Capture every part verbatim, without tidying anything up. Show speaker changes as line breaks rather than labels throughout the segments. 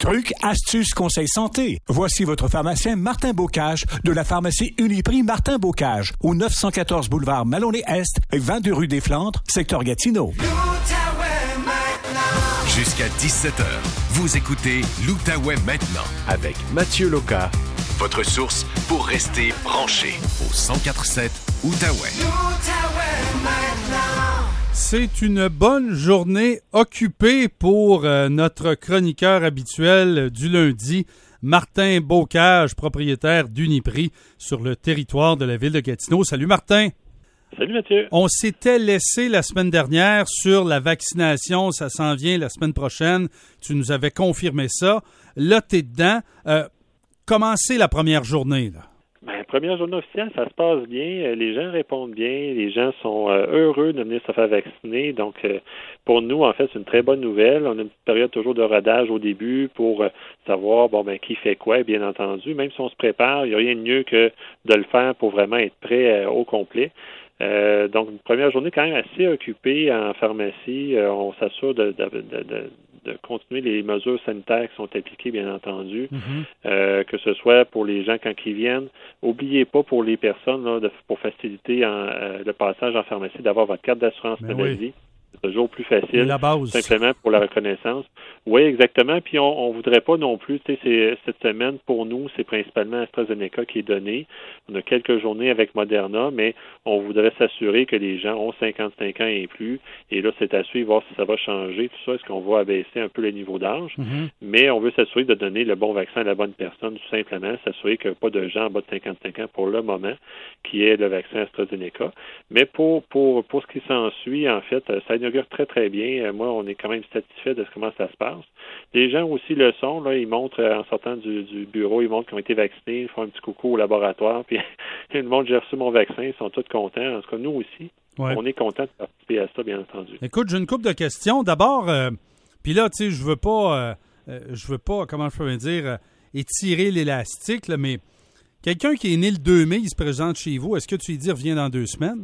Trucs, astuces, conseils santé. Voici votre pharmacien Martin Bocage de la pharmacie Uniprix Martin Bocage au neuf cent quatorze boulevard Maloney-Est, vingt-deux rue des Flandres, secteur Gatineau.
Jusqu'à dix-sept heures, vous écoutez l'Outaouais maintenant avec Mathieu Loca, votre source pour rester branché au cent quatre sept Outaouais. L'Outaouais
maintenant. C'est une bonne journée occupée pour euh, notre chroniqueur habituel du lundi, Martin Bocage, propriétaire d'Uniprix sur le territoire de la ville de Gatineau. Salut Martin.
Salut Mathieu.
On s'était laissé la semaine dernière sur la vaccination, ça s'en vient la semaine prochaine. Tu nous avais confirmé ça. Là, t'es dedans. Euh, comment c'est la première journée, là?
Ben, première journée officielle, ça se passe bien. Les gens répondent bien. Les gens sont euh, heureux de venir se faire vacciner. Donc, euh, pour nous, en fait, c'est une très bonne nouvelle. On a une petite période toujours de rodage au début pour euh, savoir, bon, ben, qui fait quoi, bien entendu. Même si on se prépare, il n'y a rien de mieux que de le faire pour vraiment être prêt euh, au complet. Euh, donc, une première journée quand même assez occupée en pharmacie. Euh, on s'assure de, de, de, de, de continuer les mesures sanitaires qui sont appliquées, bien entendu, mm-hmm. euh, que ce soit pour les gens quand ils viennent. Oubliez pas pour les personnes, là, de, pour faciliter en, euh, le passage en pharmacie, d'avoir votre carte d'assurance
ben
maladie.
Oui.
C'est toujours plus facile,
la base.
simplement pour la reconnaissance. Oui, exactement. Puis on, on voudrait pas non plus, tu sais, c'est, cette semaine, pour nous, c'est principalement AstraZeneca qui est donné. On a quelques journées avec Moderna, mais on voudrait s'assurer que les gens ont cinquante-cinq ans et plus. Et là, c'est à suivre, voir si ça va changer, tout ça. Est-ce qu'on va abaisser un peu le niveau d'âge? Mm-hmm. Mais on veut s'assurer de donner le bon vaccin à la bonne personne, tout simplement. S'assurer qu'il n'y a pas de gens en bas de cinquante-cinq ans pour le moment qui est le vaccin AstraZeneca. Mais pour, pour, pour ce qui s'ensuit, en fait, ça inaugure très, très bien. Moi, on est quand même satisfait de comment ça se passe. Les gens aussi le sont. Là, ils montrent, en sortant du, du bureau, ils montrent qu'ils ont été vaccinés, ils font un petit coucou au laboratoire, puis ils montrent j'ai reçu mon vaccin, ils sont tous contents. En tout cas, nous aussi, ouais. On est contents de participer à ça, bien entendu.
Écoute, j'ai une couple de questions. D'abord, euh, puis là, tu sais, je veux pas, euh, je veux pas, comment je peux dire, euh, étirer l'élastique, là, mais quelqu'un qui est né le deux mai, il se présente chez vous, est-ce que tu lui dis reviens dans deux semaines?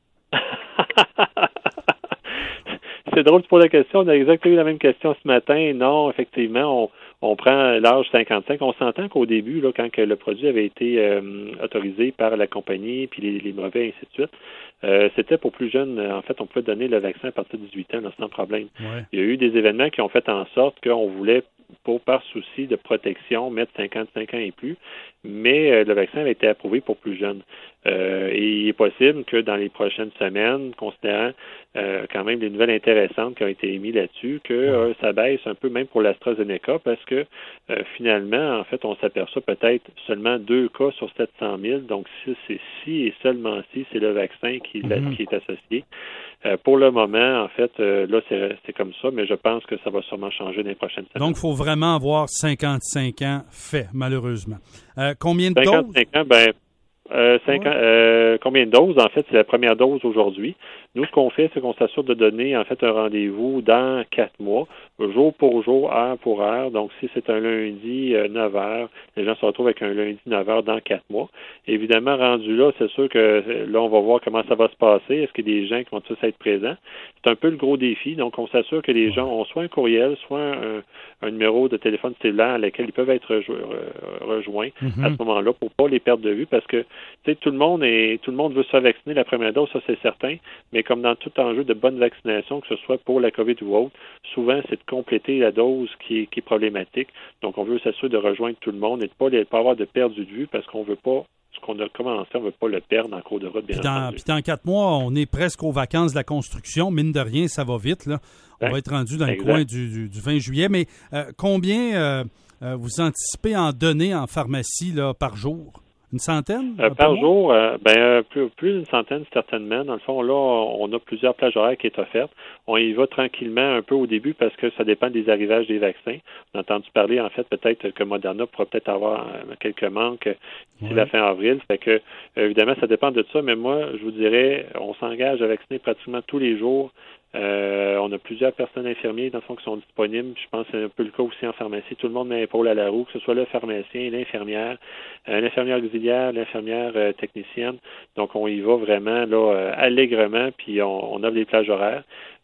C'est drôle de poser la question. On a exactement eu la même question ce matin. Non, effectivement, on, on prend l'âge cinquante-cinq. On s'entend qu'au début, là, quand que le produit avait été euh, autorisé par la compagnie, puis les, les brevets, et ainsi de suite, euh, c'était pour plus jeunes. En fait, on pouvait donner le vaccin à partir de dix-huit ans, là, sans problème. Ouais. Il y a eu des événements qui ont fait en sorte qu'on voulait, pour par souci de protection, mettre cinquante-cinq ans et plus, mais euh, le vaccin avait été approuvé pour plus jeunes. Euh, et il est possible que dans les prochaines semaines, considérant euh, quand même des nouvelles intéressantes qui ont été émises là-dessus, que euh, ça baisse un peu même pour l'AstraZeneca parce que euh, finalement, en fait, on s'aperçoit peut-être seulement deux cas sur sept cent mille. Donc, si c'est si et seulement si, c'est le vaccin qui, mm-hmm. qui est associé. Euh, pour le moment, en fait, euh, là, c'est, c'est comme ça, mais je pense que ça va sûrement changer dans les prochaines semaines.
Donc, il faut vraiment avoir cinquante-cinq ans fait, malheureusement. Euh, combien de
cinquante-cinq
doses?
ans, ben Euh, cinq ouais. ans, euh, combien de doses? En fait, c'est la première dose aujourd'hui. Nous, ce qu'on fait, c'est qu'on s'assure de donner, en fait, un rendez-vous dans quatre mois, jour pour jour, heure pour heure. Donc, si c'est un lundi, euh, neuf heures, les gens se retrouvent avec un lundi, neuf heures dans quatre mois. Évidemment, rendu là, c'est sûr que là, on va voir comment ça va se passer. Est-ce qu'il y a des gens qui vont tous être présents? C'est un peu le gros défi. Donc, on s'assure que les gens ont soit un courriel, soit un, un numéro de téléphone cellulaire à laquelle ils peuvent être rejo- rejoints mm-hmm. à ce moment-là pour pas les perdre de vue parce que tu sais, tout le monde est, tout le monde veut se faire vacciner la première dose, ça c'est certain, mais comme dans tout enjeu de bonne vaccination, que ce soit pour la COVID ou autre, souvent c'est de compléter la dose qui est, qui est problématique. Donc on veut s'assurer de rejoindre tout le monde et de pas, de pas avoir de perdu de vue parce qu'on veut pas, ce qu'on a commencé, on veut pas le perdre en cours de route, bien
puis dans,
entendu.
Puis dans quatre mois, on est presque aux vacances de la construction, mine de rien, ça va vite, là. On ouais. va être rendu dans exact. le coin du, du, du vingt juillet, mais euh, combien euh, euh, vous anticipez en donner en pharmacie là, par jour? Une centaine?
Euh, par jour, euh, ben euh, plus, plus d'une centaine certainement. Dans le fond, là, on a plusieurs plages horaires qui est offerte. On y va tranquillement un peu au début parce que ça dépend des arrivages des vaccins. On a entendu parler, en fait, peut-être que Moderna pourra peut-être avoir euh, quelques manques d'ici ouais. la fin avril. Fait que, euh, évidemment, ça dépend de ça, mais moi, je vous dirais, on s'engage à vacciner pratiquement tous les jours. Euh, on a plusieurs personnes infirmiers, dans le fond, qui sont disponibles. Je pense que c'est un peu le cas aussi en pharmacie. Tout le monde met l'épaule à la roue, que ce soit le pharmacien, l'infirmière, euh, l'infirmière auxiliaire, l'infirmière euh, technicienne. Donc, on y va vraiment là euh, allègrement, puis on, on offre des plages horaires.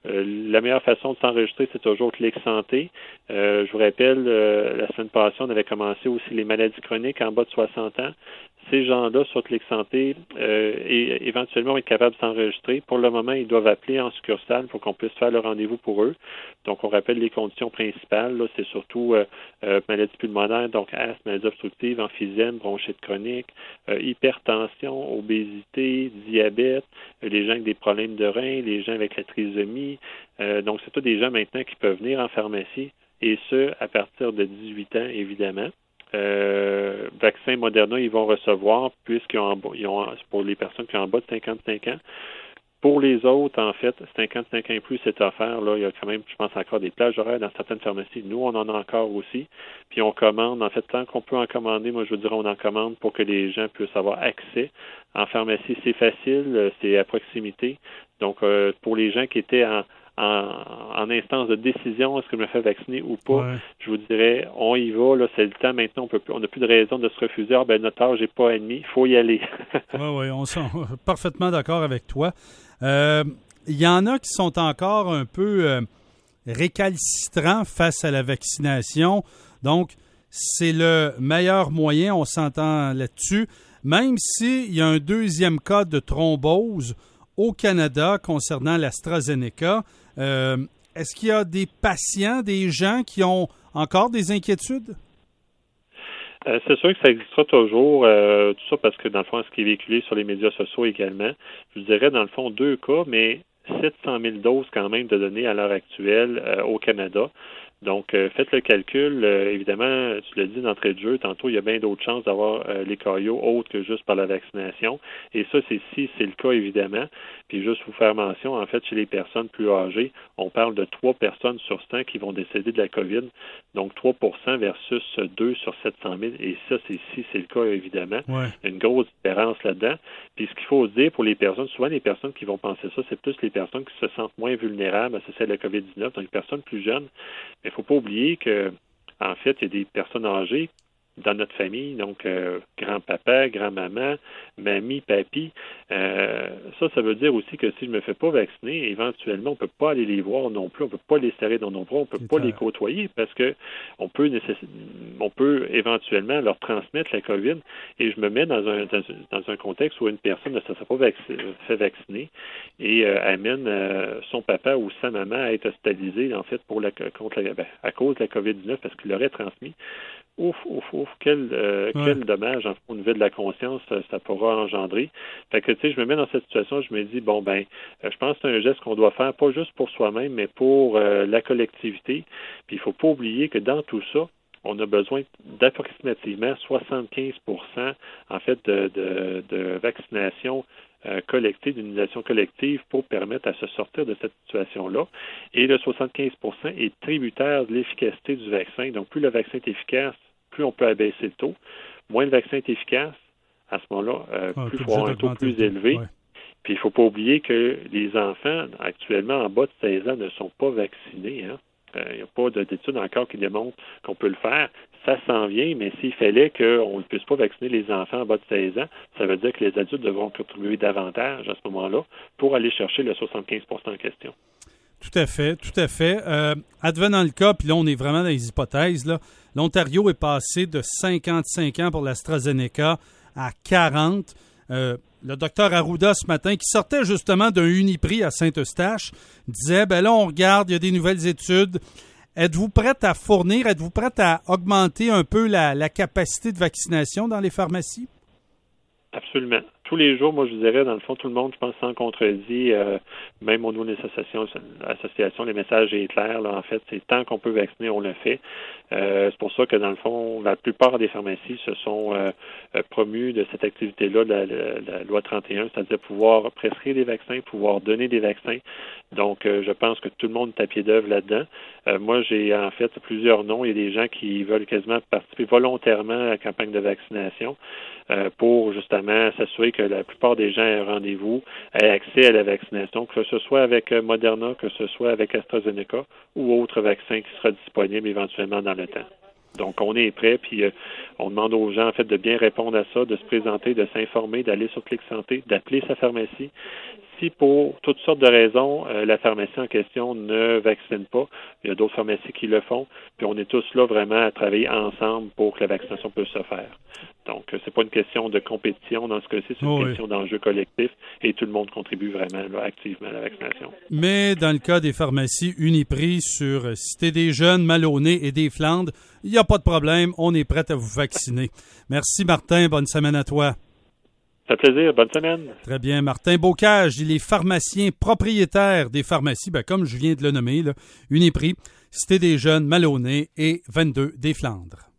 Euh, la meilleure façon de s'enregistrer, c'est toujours Clic Santé. Euh, je vous rappelle, euh, la semaine passée, on avait commencé aussi les maladies chroniques en bas de soixante ans. Ces gens-là, sur Clic Santé, euh, et éventuellement, vont être capables de s'enregistrer. Pour le moment, ils doivent appeler en succursale pour qu'on puisse faire le rendez-vous pour eux. Donc, on rappelle les conditions principales. Là, c'est surtout euh, euh, maladie pulmonaire, donc asthme, maladie obstructive, emphysème, bronchite chronique, euh, hypertension, obésité, diabète, euh, les gens avec des problèmes de reins, les gens avec la trisomie. Euh, donc, c'est tous des gens maintenant qui peuvent venir en pharmacie, et ce, à partir de dix-huit ans, évidemment. Euh, vaccin Moderna, ils vont recevoir, puisqu'ils ont, ils ont, pour les personnes qui ont en bas de cinquante-cinq ans. Pour les autres, en fait, cinquante-cinq ans et plus, c'est offert. Là, il y a quand même, je pense, encore des plages horaires dans certaines pharmacies. Nous, on en a encore aussi. Puis on commande, en fait, tant qu'on peut en commander, moi, je vous dirais, on en commande pour que les gens puissent avoir accès. En pharmacie, c'est facile, c'est à proximité. Donc, euh, pour les gens qui étaient en En, en instance de décision, est-ce que je me fais vacciner ou pas, ouais. Je vous dirais, on y va, là, c'est le temps maintenant, on peut plus, on n'a plus de raison de se refuser, ah ben notre âge n'est pas admis, il faut y aller.
Oui, oui, on est parfaitement d'accord avec toi. Euh, il y en a qui sont encore un peu euh, récalcitrants face à la vaccination, donc c'est le meilleur moyen, on s'entend là-dessus, même s'il y a un deuxième cas de thrombose au Canada concernant l'AstraZeneca. Euh, est-ce qu'il y a des patients, des gens qui ont encore des inquiétudes?
Euh, c'est sûr que ça existera toujours, euh, tout ça parce que, dans le fond, ce qui est véhiculé sur les médias sociaux également, je vous dirais, dans le fond, deux cas, mais sept cent mille doses quand même de données à l'heure actuelle euh, au Canada. Donc, euh, faites le calcul. Euh, évidemment, tu l'as dit d'entrée de jeu, tantôt, il y a bien d'autres chances d'avoir euh, les caillots autres que juste par la vaccination. Et ça, c'est si c'est le cas, évidemment. Puis, juste vous faire mention, en fait, chez les personnes plus âgées, on parle de trois personnes sur cent qui vont décéder de la COVID. Donc, trois pour cent versus deux sur sept cent mille. Et ça, c'est si c'est le cas, évidemment.
Ouais.
Une grosse différence là-dedans. Puis, ce qu'il faut se dire pour les personnes, souvent, les personnes qui vont penser ça, c'est plus les personnes qui se sentent moins vulnérables à celle de la COVID dix-neuf, donc les personnes plus jeunes. Mais il ne faut pas oublier que, en fait, il y a des personnes âgées dans notre famille, donc euh, grand-papa, grand-maman, mamie, papy. Euh, ça, ça veut dire aussi que si je ne me fais pas vacciner, éventuellement, on ne peut pas aller les voir non plus, on ne peut pas les serrer dans nos bras, on ne peut
C'est
pas
clair.
les côtoyer parce que on peut nécess... on peut éventuellement leur transmettre la COVID. Et je me mets dans un dans, dans un contexte où une personne ne se fait pas vacciner, fait vacciner et euh, amène euh, son papa ou sa maman à être hospitalisé, en fait, pour la contre la, ben, à cause de la COVID dix-neuf parce qu'il l'aurait transmis. Ouf, ouf, ouf, quel, euh,
ouais.
quel dommage en, au niveau de la conscience ça, ça pourra engendrer. Fait que, tu sais, je me mets dans cette situation, je me dis, bon, ben, euh, je pense que c'est un geste qu'on doit faire, pas juste pour soi-même, mais pour euh, la collectivité. Puis, il faut pas oublier que dans tout ça, on a besoin d'approximativement soixante-quinze pour cent, en fait, de, de, de vaccination Euh, collective, d'immunisation collective pour permettre à se sortir de cette situation-là. Et le soixante-quinze pour cent est tributaire de l'efficacité du vaccin. Donc, plus le vaccin est efficace, plus on peut abaisser le taux. Moins le vaccin est efficace, à ce moment-là, euh,
ah,
plus il faut avoir un taux plus élevé.
Ouais.
Puis, il ne faut pas oublier que les enfants, actuellement, en bas de seize ans, ne sont pas vaccinés. Hein? Il n'y a pas d'études encore qui démontrent qu'on peut le faire. Ça s'en vient, mais s'il fallait qu'on ne puisse pas vacciner les enfants en bas de seize ans, ça veut dire que les adultes devront contribuer davantage à ce moment-là pour aller chercher le soixante-quinze pour cent en question.
Tout à fait, tout à fait. Euh, advenant le cas, puis là, on est vraiment dans les hypothèses, là, l'Ontario est passé de cinquante-cinq ans pour l'AstraZeneca à quarante. Euh, le docteur Arruda, ce matin, qui sortait justement d'un Uniprix à Saint-Eustache, disait, ben là, on regarde, il y a des nouvelles études. Êtes-vous prête à fournir, êtes-vous prête à augmenter un peu la, la capacité de vaccination dans les pharmacies?
Absolument. Tous les jours, moi, je vous dirais, dans le fond, tout le monde, je pense, s'en contredit, euh, même au niveau des associations, associations, les messages est clair, là, en fait, c'est tant qu'on peut vacciner, on le fait. Euh, c'est pour ça que, dans le fond, la plupart des pharmacies se sont euh, promues de cette activité-là, de la, la, la loi trente et un, c'est-à-dire pouvoir prescrire des vaccins, pouvoir donner des vaccins. Donc, euh, je pense que tout le monde est à pied d'œuvre là-dedans. Euh, moi, j'ai en fait plusieurs noms. Il y a des gens qui veulent quasiment participer volontairement à la campagne de vaccination euh, pour justement s'assurer que la plupart des gens aient un rendez-vous, aient accès à la vaccination, que ce soit avec Moderna, que ce soit avec AstraZeneca ou autre vaccin qui sera disponible éventuellement dans le temps. Donc, on est prêt, puis euh, on demande aux gens, en fait, de bien répondre à ça, de se présenter, de s'informer, d'aller sur Clic Santé, d'appeler sa pharmacie. si pour toutes sortes de raisons, euh, la pharmacie en question ne vaccine pas, il y a d'autres pharmacies qui le font, puis on est tous là vraiment à travailler ensemble pour que la vaccination puisse se faire. Donc, euh, c'est pas une question de compétition dans ce cas-ci, c'est une
oh,
question
oui.
d'enjeu collectif et tout le monde contribue vraiment là, activement à la vaccination.
Mais dans le cas des pharmacies Uniprix sur Cité des Jeunes, Maloney et des Flandres, il n'y a pas de problème, on est prêt à vous vacciner. Merci Martin, bonne semaine à toi.
Ça fait plaisir, bonne semaine.
Très bien, Martin Bocage, il est pharmacien propriétaire des pharmacies, ben, comme je viens de le nommer, là, Uniprix, Cité des Jeunes, Maloney et vingt-deux des Flandres.